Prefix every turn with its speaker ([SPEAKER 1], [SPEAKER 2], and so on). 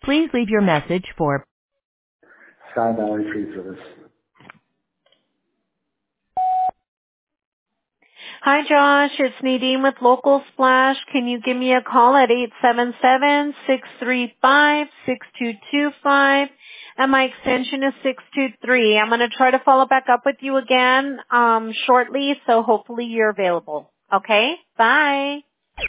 [SPEAKER 1] Please leave your message for
[SPEAKER 2] Sky Valley Tree Service.
[SPEAKER 3] Hi, Josh. It's Nadine with Local Splash. Can you give me a call at 877-635-6225? And my extension is 623. I'm going to try to follow back up with you again shortly, so hopefully you're available. Okay? Bye.